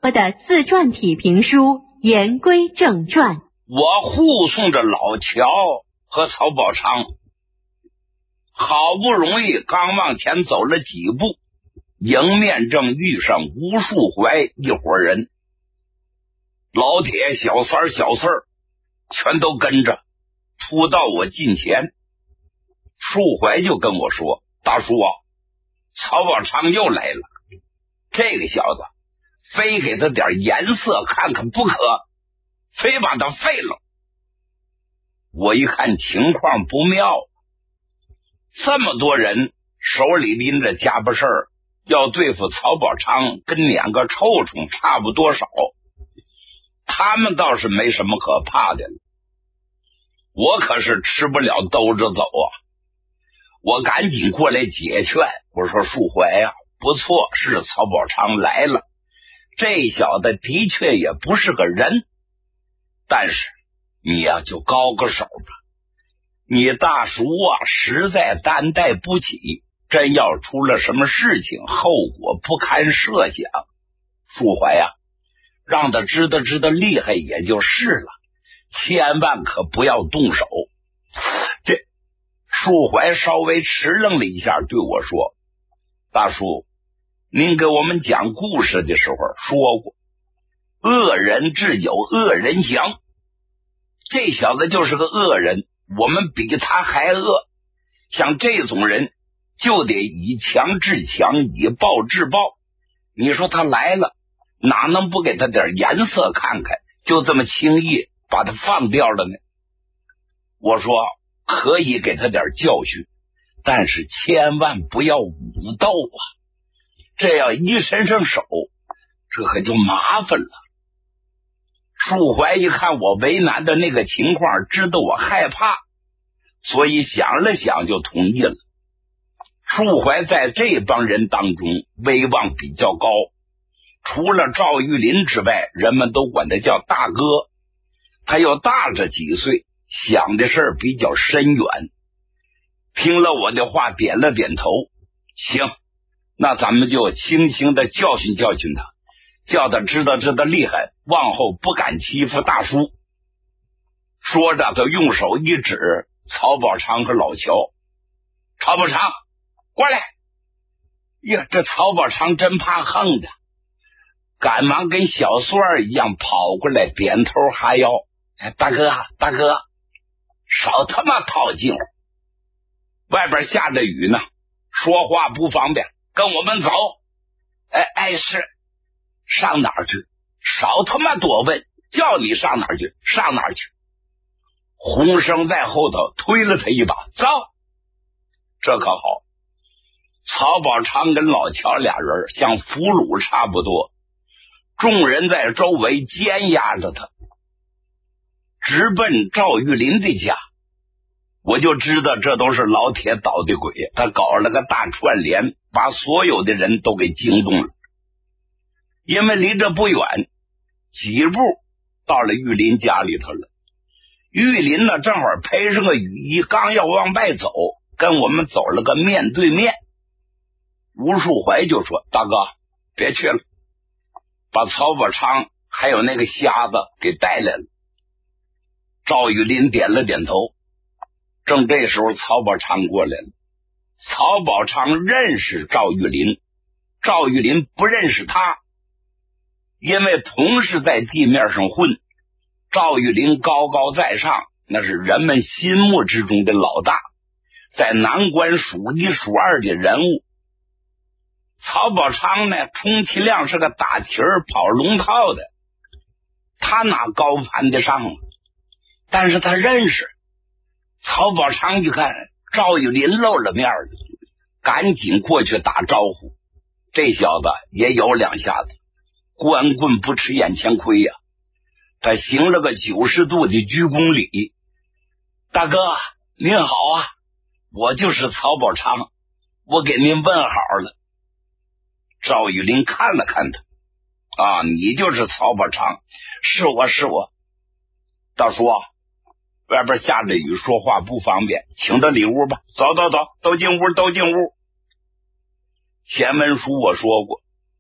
我的自传体评书言归正传。 我护送着老乔和曹宝昌，好不容易刚往前走了几步，迎面正遇上吴树怀一伙人，老铁、小三儿、小四儿全都跟着扑到我近前。树怀就跟我说：“大叔啊，曹宝昌又来了，这个小子非给他点颜色看看不可，非把他废了。”我一看情况不妙，这么多人手里拎着家伙事儿，要对付曹宝昌跟撵个臭虫差不多少，他们倒是没什么可怕的了，我可是吃不了兜着走啊！我赶紧过来解劝，我说：“树怀啊，不错，是曹宝昌来了，这小子的确也不是个人，但是你呀就高个手吧，你大叔啊实在担待不起，真要出了什么事情，后果不堪设想。树怀啊，让他知道厉害也就是了，千万可不要动手。”这树怀稍微迟愣了一下，对我说：“大叔，您给我们讲故事的时候说过，恶人自有恶人降，这小子就是个恶人，我们比他还恶，像这种人就得以强制强，以暴制暴。你说他来了，哪能不给他点颜色看看，就这么轻易把他放掉了呢？”我说：“可以给他点教训，但是千万不要武斗啊，这要一伸上手，这可就麻烦了。”树怀一看我为难的那个情况，知道我害怕，所以想了想就同意了。树怀在这帮人当中威望比较高，除了赵玉林之外，人们都管他叫大哥，他又大着几岁，想的事儿比较深远。听了我的话，点了点头：“行，那咱们就轻轻的教训教训他，叫他知道厉害，往后不敢欺负大叔。”说着，他用手一指曹宝昌和老乔：“曹宝昌，过来！”呀，这曹宝昌真怕横的，赶忙跟小孙儿一样跑过来，点头哈腰：“大哥，大哥，少他妈套近乎，外边下着雨呢，说话不方便，跟我们走。”是上哪儿去？少他妈多问，叫你上哪儿去上哪儿去。洪生在后头推了他一把：“走！”这可好，曹宝昌跟老乔俩人像俘虏差不多，众人在周围监压着他，直奔赵玉林的家。我就知道这都是老铁捣的鬼，他搞了个大串联，把所有的人都给惊动了。因为离这不远，几步到了玉林家里头了。玉林呢，正好配上个雨衣，刚要往外走，跟我们走了个面对面。吴树怀就说：“大哥，别去了，把曹宝昌还有那个瞎子给带来了。”赵玉林点了点头。正这时候，曹宝昌过来了。曹宝昌认识赵玉林，赵玉林不认识他，因为同是在地面上混，赵玉林高高在上，那是人们心目之中的老大，在南关数一数二的人物。曹宝昌呢，充其量是个打蹄儿跑龙套的，他哪高攀得上啊？但是他认识曹宝昌，一看赵玉林露了面了，赶紧过去打招呼。这小子也有两下子，光棍不吃眼前亏呀，他行了个90度的鞠躬礼：“大哥您好啊，我就是曹宝昌，我给您问好了。”赵玉林看了看他：“啊，你就是曹宝昌？是我是我。大叔啊，外边下着雨，说话不方便，请到里屋吧。走走走，都进屋都进屋。前文书我说过，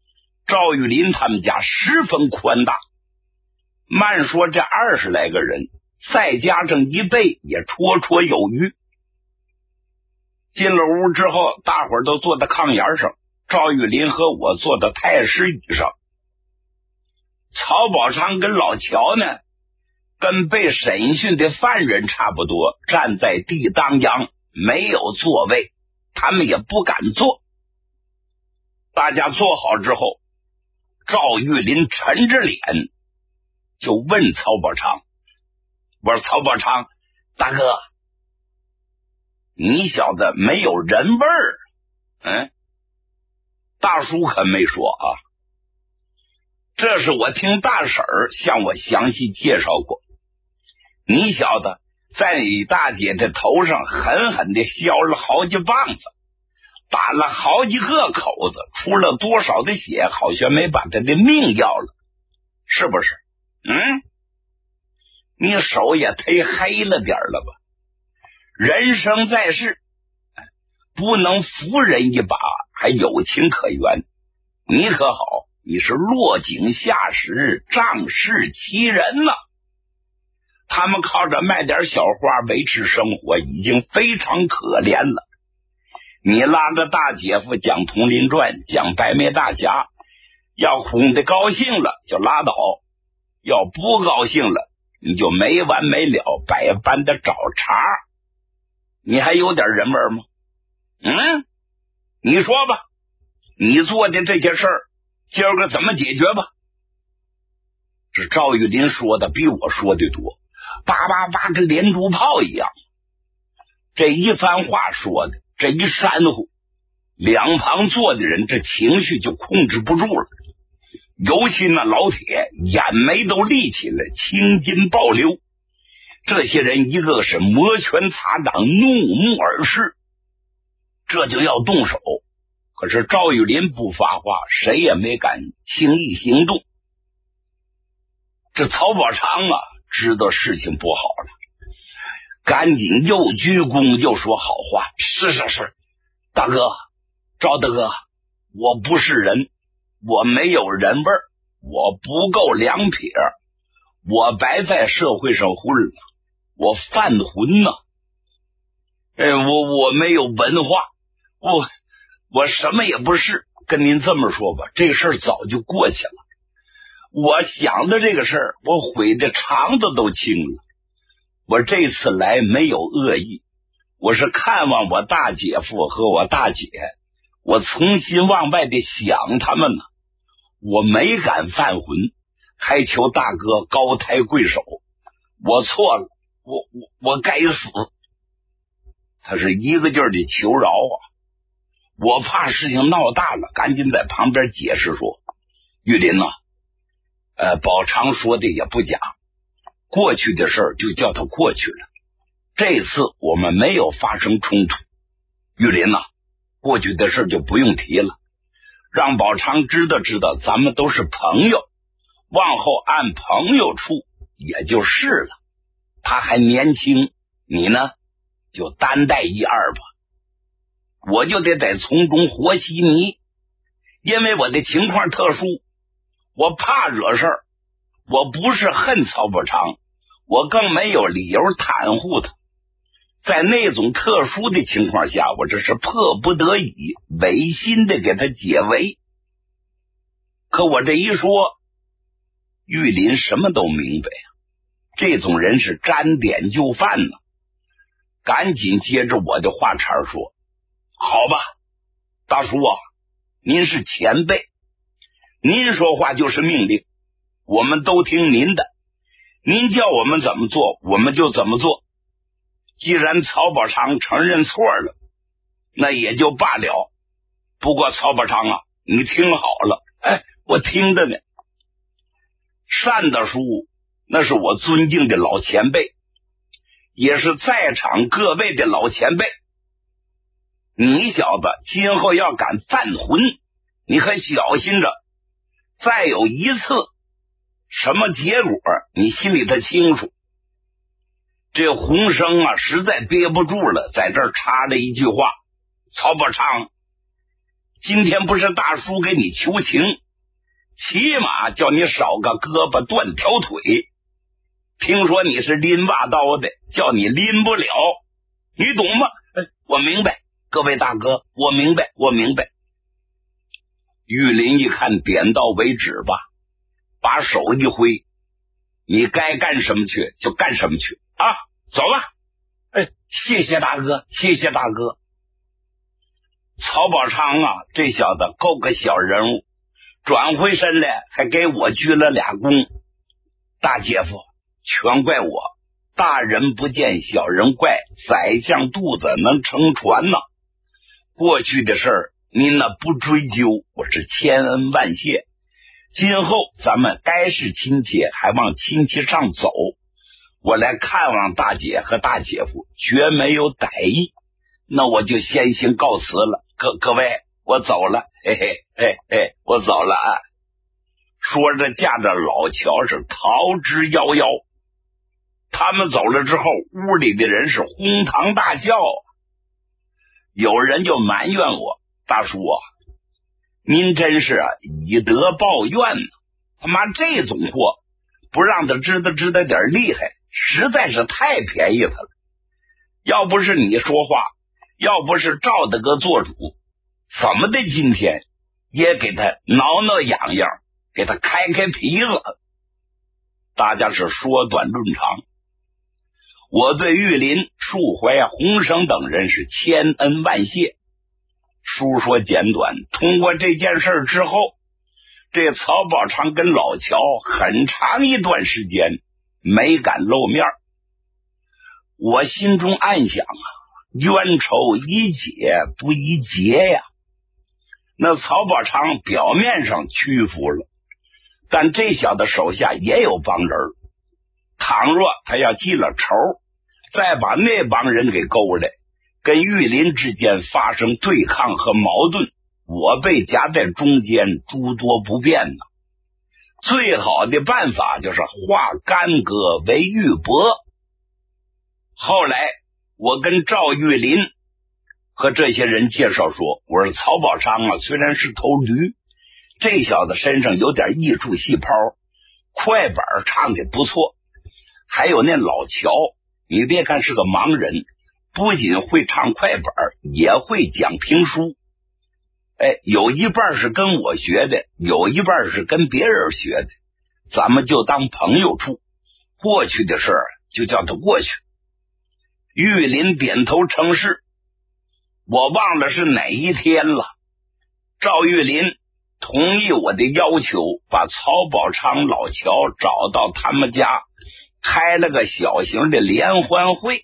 赵玉林他们家十分宽大，慢说这20来个人，再加上一倍也绰绰有余。进了屋之后，大伙儿都坐在炕沿上，赵玉林和我坐在太师椅上。曹宝昌跟老乔呢，跟被审讯的犯人差不多，站在地当央，没有座位，他们也不敢坐。大家坐好之后，赵玉林沉着脸就问曹宝昌，我说曹宝昌大哥，你小子没有人味儿。大叔可没说啊，这是我听大婶儿向我详细介绍过，你小子在你大姐的头上狠狠地削了好几棒子，打了好几个口子，出了多少的血，好像没把他的命要了，是不是？你手也忒黑了点了吧？人生在世，不能扶人一把，还有情可原。你可好，你是落井下石，仗势欺人了。他们靠着卖点小花维持生活，已经非常可怜了。你拉着大姐夫讲《铜林传》，讲白眉大侠，要哄得高兴了就拉倒，要不高兴了你就没完没了，百般的找茬。你还有点人味吗？你说吧，你做的这些事儿今儿个怎么解决吧？这赵玉林说的比我说的多，叭叭叭跟连珠炮一样。这一番话说的，这一煽乎，两旁坐的人这情绪就控制不住了。尤其那老铁眼眉都立起来，青筋暴流。这些人一个是摩拳擦掌，怒目而视，这就要动手。可是赵玉林不发话，谁也没敢轻易行动。这曹宝昌啊，知道事情不好了，赶紧又鞠躬又说好话，是，大哥，赵大哥，我不是人，我没有人味儿，我不够两撇，我白在社会上混了，我犯浑呢。我没有文化，我什么也不是。跟您这么说吧，这个事儿早就过去了。我想的这个事儿，我悔的肠子都青了。我这次来没有恶意，我是看望我大姐夫和我大姐，我从心往外的想他们呢。我没敢犯浑，还求大哥高抬贵手。我错了，我该死。他是一个劲儿的求饶啊。我怕事情闹大了，赶紧在旁边解释说，玉林啊，宝昌说的也不假，过去的事儿就叫它过去了。这次我们没有发生冲突，玉林啊，过去的事就不用提了，让宝昌知道咱们都是朋友，往后按朋友处也就是了。他还年轻，你呢就担待一二吧。我就得在从中和稀泥，因为我的情况特殊，我怕惹事儿，我不是恨曹宝昌，我更没有理由袒护他。在那种特殊的情况下，我这是迫不得已违心的给他解围。可我这一说，玉林什么都明白啊，这种人是沾点就犯呢。赶紧接着我的话茬说，好吧，大叔啊，您是前辈，您说话就是命令，我们都听您的，您叫我们怎么做我们就怎么做。既然曹宝昌承认错了，那也就罢了。不过曹宝昌啊，你听好了，我听着呢。单大叔那是我尊敬的老前辈，也是在场各位的老前辈。你小子今后要敢犯浑，你可小心着，再有一次什么结果你心里头清楚。这洪生啊实在憋不住了，在这儿插了一句话，曹宝昌，今天不是大叔给你求情， 起码叫你少个胳膊断条腿。听说你是拎挖刀的，叫你拎不了，你懂吗？我明白，各位大哥，我明白。玉林一看点到为止吧，把手一挥，你该干什么去就干什么去啊，走吧。谢谢大哥。曹宝昌啊，这小子够个小人物，转回身来还给我鞠了俩躬。大姐夫，全怪我，大人不见小人怪，宰相肚子能撑船呢。过去的事儿您那不追究，我是千恩万谢。今后咱们该是亲戚还往亲戚上走，我来看望大姐和大姐夫，绝没有歹意。那我就先行告辞了，各位，我走了，我走了啊！说着驾着老乔是逃之夭夭。他们走了之后，屋里的人是哄堂大笑。有人就埋怨我，大叔啊，您真是以德报怨呢，他妈这种货不让他知道点厉害，实在是太便宜他了。要不是你说话，要不是赵大哥做主，怎么的今天也给他挠痒痒，给他开皮子。大家是说短论长，我对玉林、树怀、洪生等人是千恩万谢。书说简短，通过这件事之后，这曹宝昌跟老乔很长一段时间没敢露面。我心中暗想啊，冤仇宜解不宜结呀。那曹宝昌表面上屈服了，但这小子手下也有帮人，倘若他要记了仇，再把那帮人给勾来，跟玉林之间发生对抗和矛盾，我被夹在中间，诸多不便呢。最好的办法就是化干戈为玉帛。后来我跟赵玉林和这些人介绍说，我说曹宝昌啊，虽然是头驴，这小子身上有点艺术细胞，快板唱的不错。还有那老乔，你别看是个盲人，不仅会唱快板，也会讲评书。有一半是跟我学的，有一半是跟别人学的，咱们就当朋友处，过去的事儿就叫他过去。玉林点头称是。我忘了是哪一天了，赵玉林同意我的要求，把曹宝昌、老乔找到他们家，开了个小型的联欢会。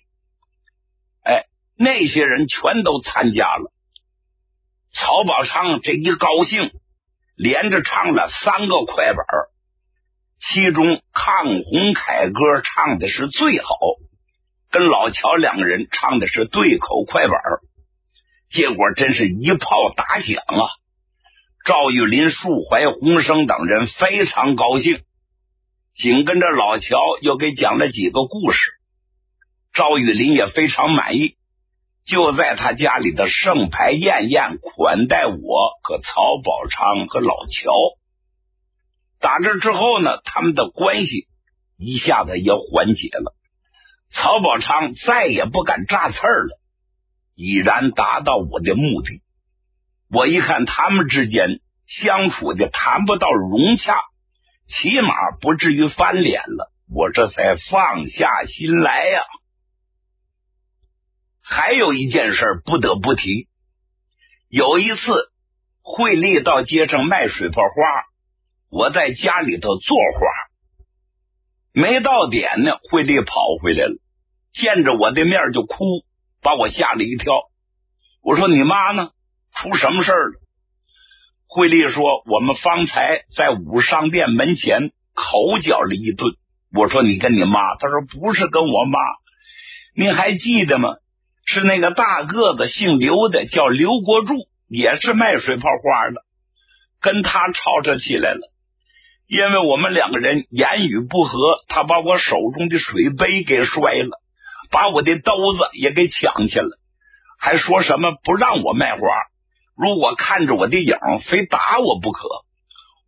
那些人全都参加了。曹宝昌这一高兴，连着唱了3个快板，其中抗洪凯歌唱的是最好，跟老乔2个人唱的是对口快板。结果真是一炮打响啊！赵玉林、树怀、洪生等人非常高兴，紧跟着老乔又给讲了几个故事。赵玉林也非常满意，就在他家里的盛牌宴款待我和曹宝昌和老乔。打这之后呢，他们的关系一下子也缓解了，曹宝昌再也不敢炸刺儿了，已然达到我的目的。我一看他们之间相处的谈不到融洽，起码不至于翻脸了，我这才放下心来呀。还有一件事不得不提，有一次惠利到街上卖水泡花，我在家里头做花，没到点呢，惠利跑回来了，见着我的面就哭，把我吓了一跳。我说你妈呢？出什么事了？惠利说我们方才在武商店门前口角了一顿。我说你跟你妈？他说不是跟我妈，你还记得吗？是那个大个子姓刘的，叫刘国柱，也是卖水泡花的，跟他吵吵起来了。因为我们2个人言语不合，他把我手中的水杯给摔了，把我的兜子也给抢去了，还说什么不让我卖花，如果看着我的影非打我不可。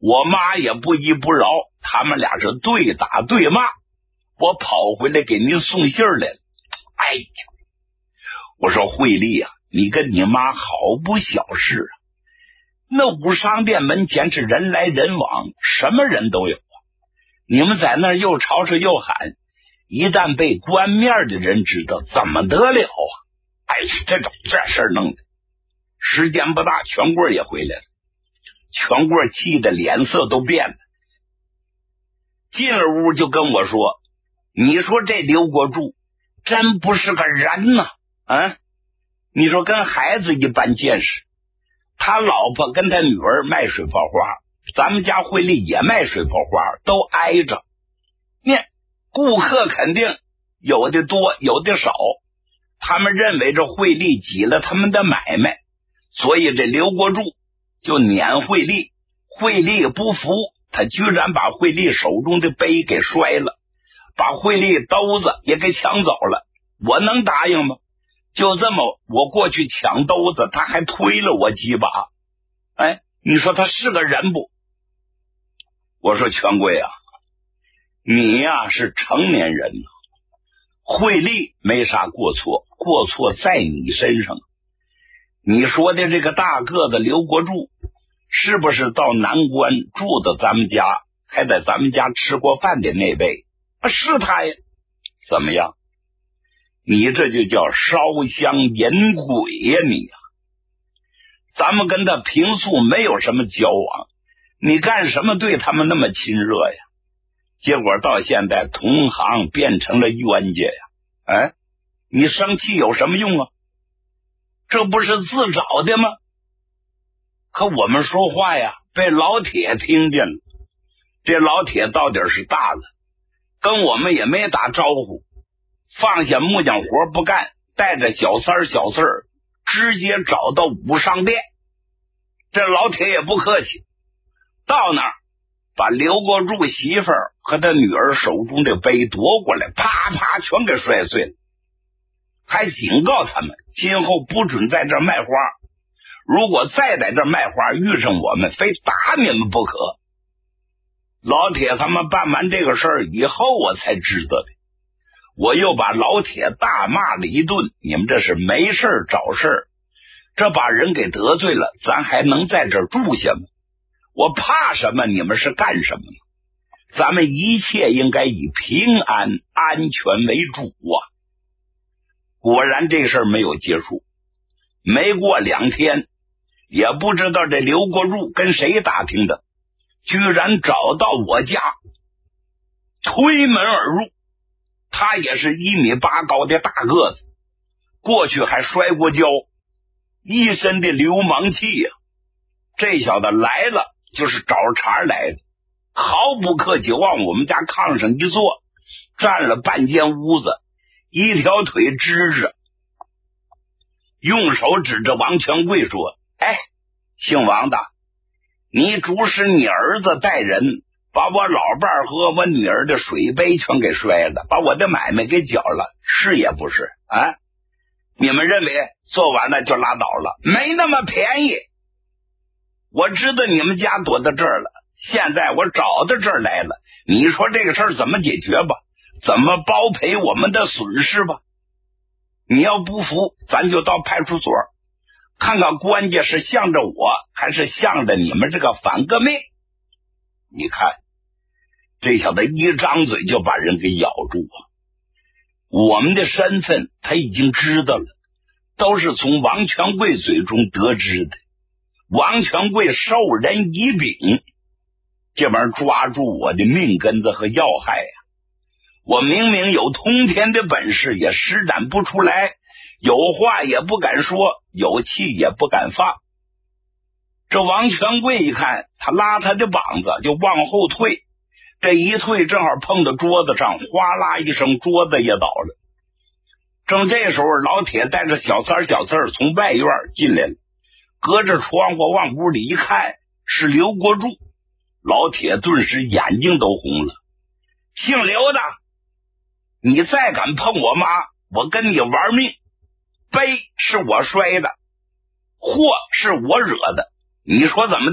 我妈也不依不饶，他们俩是对打对骂。我跑回来给您送信来了。哎呀，我说惠丽啊，你跟你妈好不小事啊！那武商店门前是人来人往，什么人都有啊。你们在那儿又吵吵又喊，一旦被官面的人知道，怎么得了啊？哎呀，这事儿弄的，时间不大，全贵也回来了。全贵气的脸色都变了，进了屋就跟我说：“你说这刘国柱真不是个人呐！啊，你说跟孩子一般见识。他老婆跟他女儿卖水泡花，咱们家惠丽也卖水泡花，都挨着。顾客肯定有的多，有的少。他们认为这惠丽挤了他们的买卖，所以这刘国柱就撵惠丽。惠丽不服，他居然把惠丽手中的杯给摔了，把惠丽兜子也给抢走了。我能答应吗？就这么我过去抢兜子，他还推了我几把。哎，你说他是个人不？我说权贵啊，你呀是成年人，惠丽没啥过错，过错在你身上。你说的这个大个子刘国柱，是不是到南关住到咱们家，还在咱们家吃过饭的那位？是他呀。怎么样？你这就叫烧香引鬼呀你呀！咱们跟他平素没有什么交往，你干什么对他们那么亲热呀？结果到现在同行变成了冤家呀！哎，你生气有什么用啊？这不是自找的吗？可我们说话呀，被老铁听见了。这老铁到底是大了，跟我们也没打招呼，放下木匠活不干，带着小三儿直接找到武商店。这老铁也不客气，到那儿把刘国柱媳妇儿和他女儿手中的杯夺过来，啪啪全给摔碎了，还警告他们今后不准在这儿卖花，如果再在这儿卖花遇上我们，非打你们不可。老铁他们办完这个事儿以后我才知道的，我又把老铁大骂了一顿，你们这是没事找事儿，这把人给得罪了，咱还能在这儿住下吗？我怕什么？你们是干什么呢？咱们一切应该以平安安全为主啊！果然这事儿没有结束，没过2天，也不知道这刘国柱跟谁打听的，居然找到我家，推门而入。他也是1.8米高的大个子，过去还摔过跤，一身的流氓气呀！这小子来了就是找茬来的，毫不客气往我们家炕上一坐，占了半间屋子，一条腿支着，用手指着王全贵说：“哎，姓王的，你主使你儿子带人把我老伴儿和我女儿的水杯全给摔了，把我的买卖给搅了，是也不是啊？你们认为做完了就拉倒了？没那么便宜。我知道你们家躲到这儿了，现在我找到这儿来了，你说这个事儿怎么解决吧？怎么包赔我们的损失吧？你要不服，咱就到派出所看看官家是向着我，还是向着你们这个反革命。”你看这小子一张嘴就把人给咬住啊！我们的身份他已经知道了，都是从王全贵嘴中得知的。王全贵授人以柄，这玩意儿抓住我的命根子和要害呀！我明明有通天的本事，也施展不出来，有话也不敢说，有气也不敢发。这王全贵一看，他拉他的膀子就往后退，这一退正好碰到桌子上，哗啦一声，桌子也倒了。正这时候，老铁带着小三从外院进来了，隔着窗户往屋里一看，是刘国柱。老铁顿时眼睛都红了：“姓刘的，你再敢碰我妈，我跟你玩命！杯是我摔的，祸是我惹的，你说怎么地吧？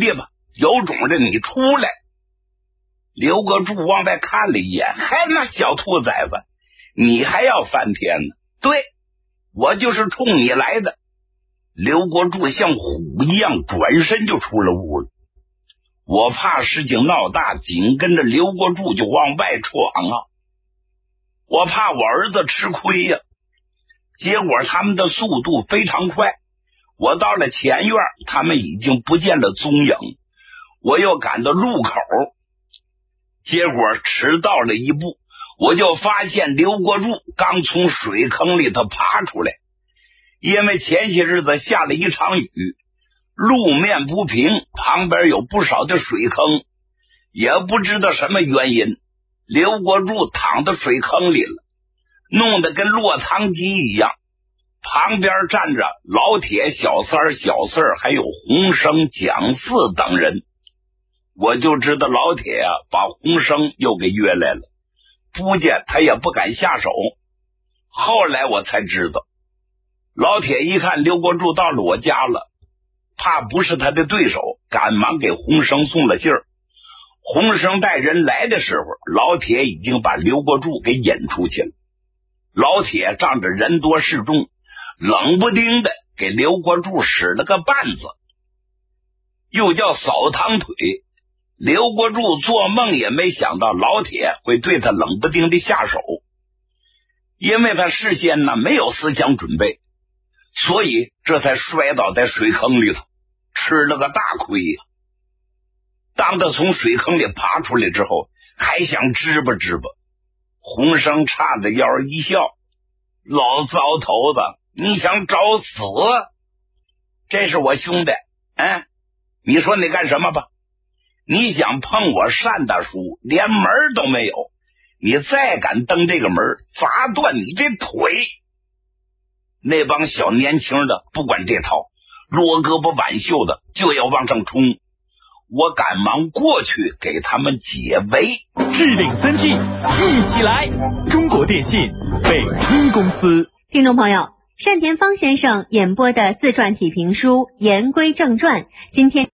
有种的你出来。刘国柱往外看了一眼，还那小兔崽子，你还要翻天呢？对，我就是冲你来的。刘国柱像虎一样转身就出了屋了。我怕事情闹大，紧跟着刘国柱就往外闯啊！我怕我儿子吃亏呀。结果他们的速度非常快，我到了前院，他们已经不见了踪影。我又赶到路口，结果迟到了一步，我就发现刘国柱刚从水坑里头爬出来。因为前些日子下了一场雨，路面不平，旁边有不少的水坑，也不知道什么原因，刘国柱躺到水坑里了，弄得跟落汤鸡一样。旁边站着老铁、小三儿、小四儿，还有洪生、蒋四等人。我就知道老铁啊，把洪生又给约来了，不见他也不敢下手。后来我才知道，老铁一看刘国柱到了我家了，怕不是他的对手，赶忙给洪生送了信儿。洪生带人来的时候，老铁已经把刘国柱给引出去了。老铁仗着人多势众，冷不丁的给刘国柱使了个绊子，又叫扫堂腿。刘国柱做梦也没想到老铁会对他冷不丁的下手，因为他事先呢没有思想准备，所以这才摔倒在水坑里头，吃了个大亏呀。当他从水坑里爬出来之后，还想支吧支吧。洪生叉着腰一笑，老糟头子，你想找死？这是我兄弟，你说你干什么吧？你想碰我单大叔，连门都没有，你再敢蹬这个门，砸断你这腿！那帮小年轻的不管这套，落胳膊挽袖的就要往上冲。我赶忙过去给他们解围。 置顶三 G 一起来！中国电信北京公司。 听众朋友，单田芳先生演播的自传体评书《言归正传》，今天